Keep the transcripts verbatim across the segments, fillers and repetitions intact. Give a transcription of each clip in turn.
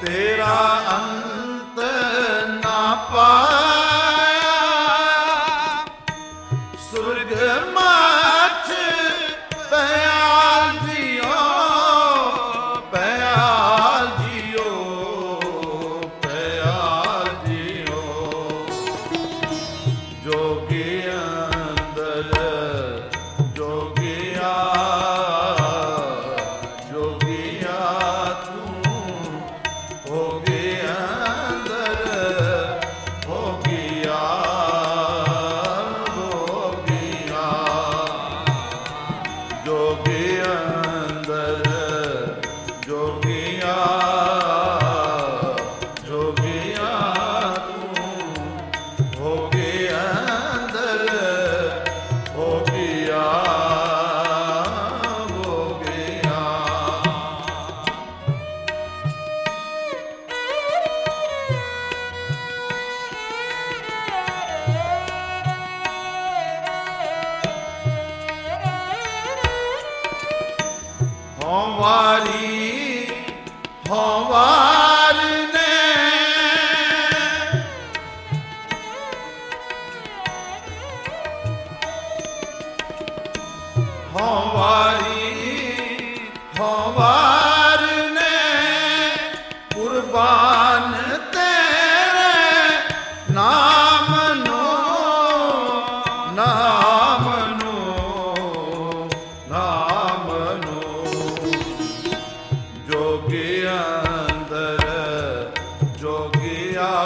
ਤੇਰਾ ਅੰਤ ਨਾ ਪਾਇਆ, ਸੁਰਗ ਮਾਛ ਪਿਆਲ ਜੀਓ, ਪਿਆਲ ਜੀਓ, ਪਿਆਲ ਜੀਓ। ਜੋਗੀ ਅੰਦਰ ਜੋਗੀਆ, ਜੋਗੀਆ ਤੂੰ ਹੋ ਗਿਆ ਅੰਦਰ, ਹੋ ਗਿਆ, ਹੋ ਗਿਆ। ਜੋਗੀ ਅੰਦਰ ਜੋਗੀਆ, ਜੋਗੀਆ ਤੂੰ ਹੋ ਗਿਆ ਅੰਦਰ, ਹੋ ਗਿਆ, ਹੋ ਗਿਆ। ਹਉ ਵਾਰੀ ਹਉ ਵਾਰ ਨੇ, ਹਉ ਵਾਰੀ ਹਉ ਵਾਰ ਨੇ, ਕੁਰਬਾਨ ਤੇਰੇ ਨਾਮ ਨੂੰ, ਨਾਮ ਨੂੰ, ਨਾਮ ਨੂੰ। ਜੋਗੀ ਅੰਦਰ ਜੋਗੀਆ,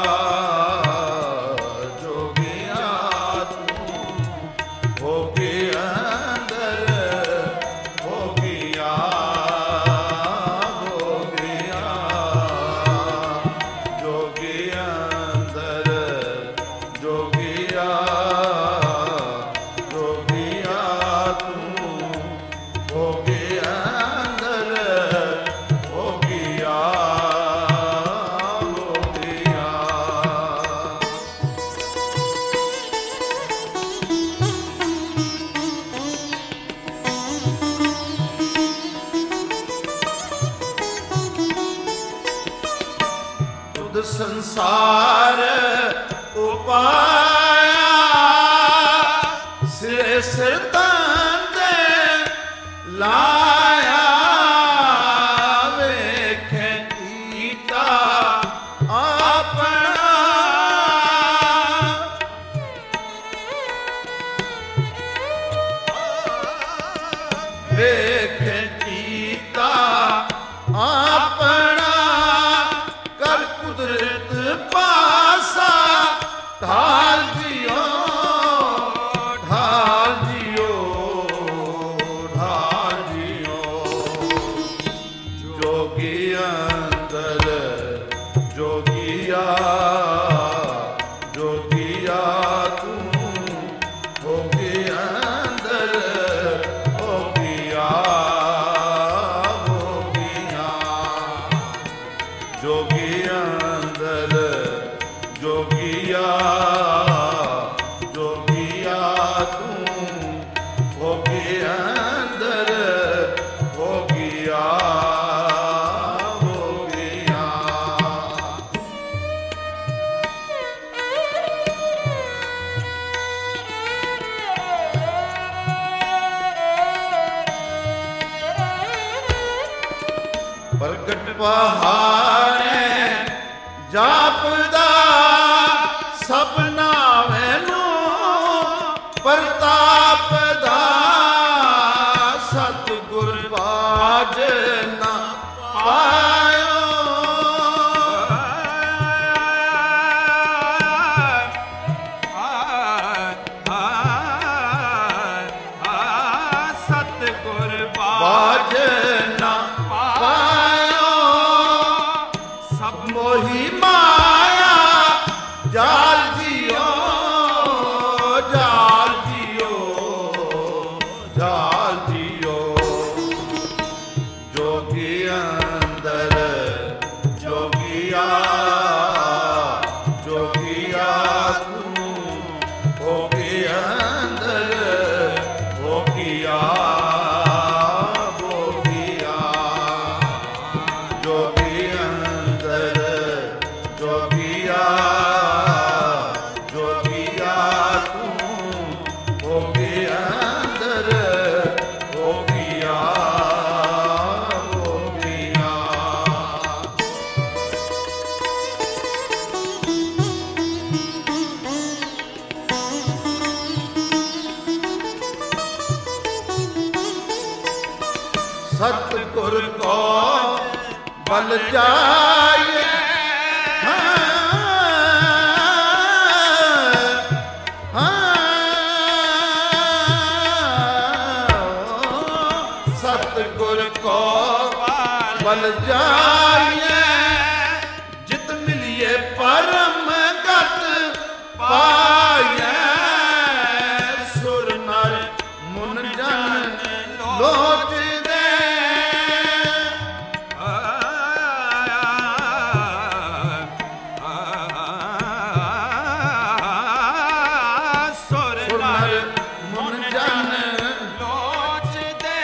ਜੋਗੀਆ ਤੂੰ ਹੋ ਗਿਆ ਅੰਦਰ, ਹੋ ਗਿਆ, ਹੋ ਗਿਆ। ਜੋਗੀ ਅੰਦਰ ਜੋਗੀਆ, ਜੋਗੀਆ ਤੂੰ ਹੋ ਗਿਆ ਅੰਦਰ, ਹੋ ਗਿਆ, ਹੋ ਗਿਆ। ਤੁਧ ਸੰਸਾਰ ਉਪਾਇਆ, ਸਿਰੇ ਸਿਰ ਤੰਦੇ ਲਾਇਆ, ਵੇਖੇ ਕੀਤਾ ਆਪਣਾ, ਵੇਖੇ ਕੀਤਾ ਆਪਣਾ। ਕਰ ਕੁਦਰਤ ਪਾਸਾ ਢਾਲ ਦਿਓ, ਢਾਲ ਦਿਓ, ਢਾਲ ਦਿਓ। ਜੋਗੀ ਅੰਦਰ ਜੋਗੀਆ, ਜੋਗੀਆ ਤੂੰ ਹੋ ਗਿਆ ਅੰਦਰ, ਹੋ ਗਿਆ, ਹੋ ਗਿਆ। ਜੋਗੀ ਅੰਦਰ ਜੋਗੀਆ, ਜੋਗੀਆ ਤੂੰ ਹੋ ਗਿਆ ਅੰਦਰ, ਹੋ ਗਿਆ, ਹੋ ਗਿਆ। ਪ੍ਰਗਟ ਪਹਾੜੇ ਜਾਪਦਾ ਸਭਨਾ ਮੈਨੂੰ, ਪ੍ਰਤਾਪ ਦਾ ਸਤਿਗੁਰ ਬਾਝ ਨਾ ਪਾਇਓ। ਸਤਿਗੁਰ ਬਾਝ ਨਾ ਪਾਇਓ, ਸਭ ਮੋਹੀ ਮਾਇਆ ਜਾਲ ਜੀਓ, ਜਾਲ ਜੀਓ, ਜਾਲ ਜੀਓ। ਜੋਗੀ ਅੰਦਰ ਜੋਗੀਆ, ਜੋਗੀਆ ਤੂੰ ਹੋ ਗਿਆ ਅੰਦਰ, ਹੋ ਗਿਆ, ਹੋ ਗਿਆ। ਜੋਗੀ ਅੰਦਰ बल जाए सतगुर को बल जाए जित मिलिए परम गत पाए सुर नर मुन जन लोच दे सुर नर मुन जन लोच दे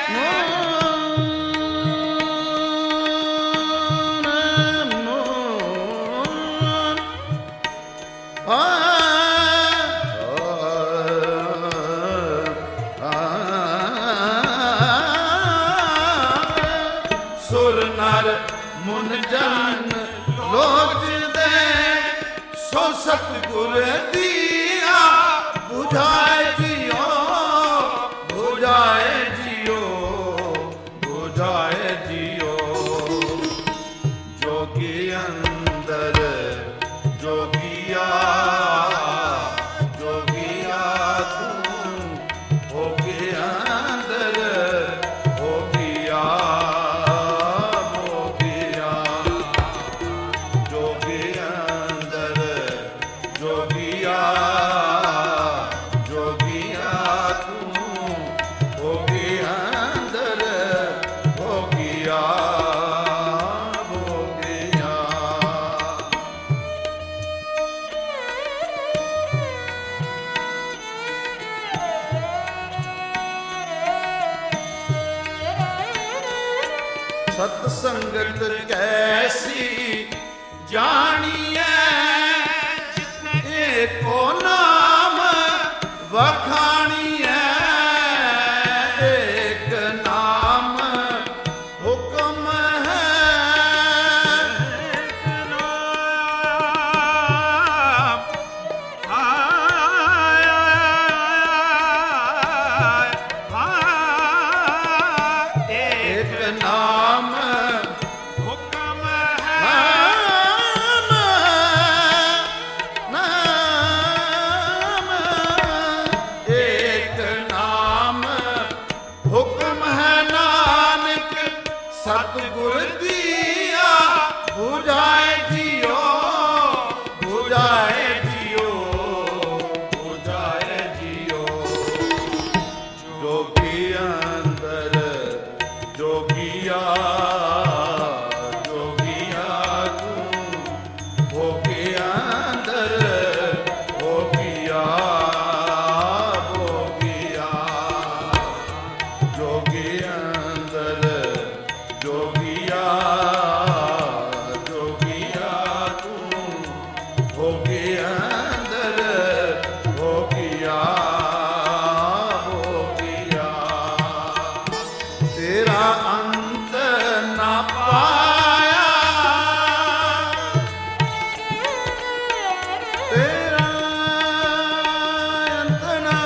सुर नर मुन जन लोच दे सो सतगुर दिया बुझाए जियो बुझाए जियो बुझाए जियो जोगी अंदर जोगिया जोगिया तू हो गया अंदर हो गया जोगिया जोगिया तू हो गया अंदर हो गया हो गया सत्संगत कैसी जानिए को नाम वखानी है एक नाम हुक्म है एक नाम हुक्म है सतगुर दिया बुझाए जियो बुझाए जियो बुझाए जियो जोगी अंदर जोगिया जोगिया तू हो गया अंदर हो गया हो गया जोगी अंदर जोगिया जोगिया तू हो गया अंदर हो गया हो गया तेरा अंत ना पाया तेरा अंत ना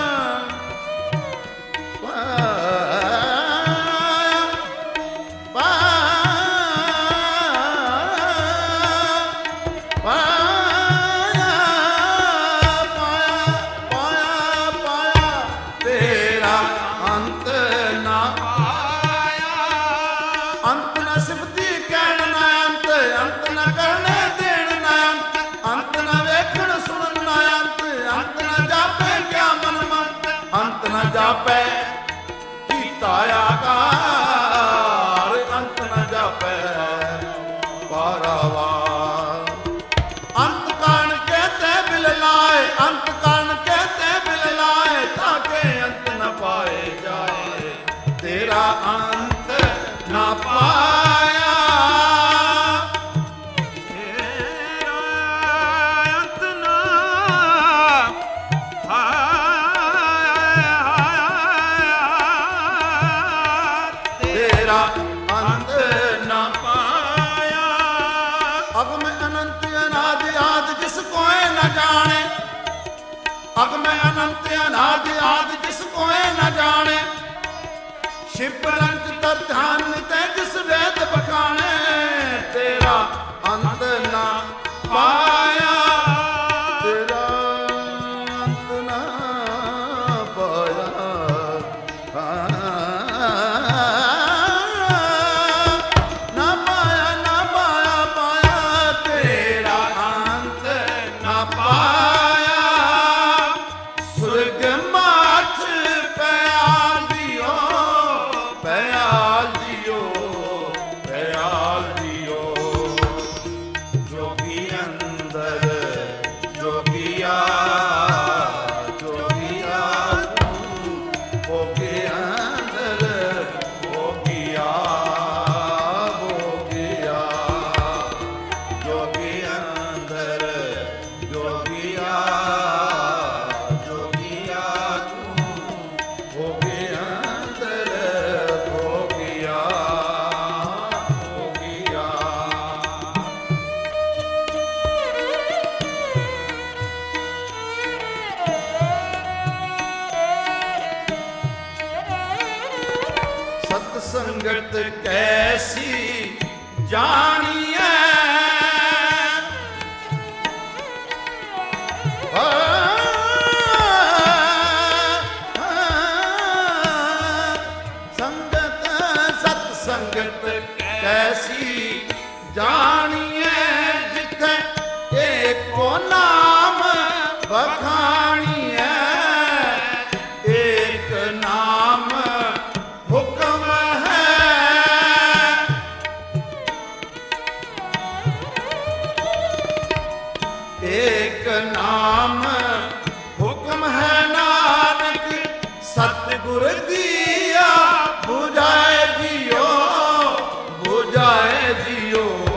अंत न सिफती कहण ना अंत अंत न करने देण ना अंत अंत न वेखण सुनन ना अंत अंत न जापे क्या मन मंत अंत न जापे कीता आकार अंत न जापे पारावार अंत कान कहते बिल लाए अंत कान कहते बिल लाए ताके अंत न पाए जाए तेरा अंत ना पाया तेरा अंत ना तेरा अंत ना पाया अब मैं अनंत अनादि आदि जिसको न जाने अब मैं अनंत अनादि आदि जिसको न जाने शिव रंग तर ध्यान ते जिस वेद बखाने कैसी जानिए। संगत सत्संगत कैसी जानिए, जिथे एको नाम बखानिए। एक नाम हुक्म है, एक नाम हुक्म है नानक सतगुर दिया। बुझाए जियो बुझाए जियो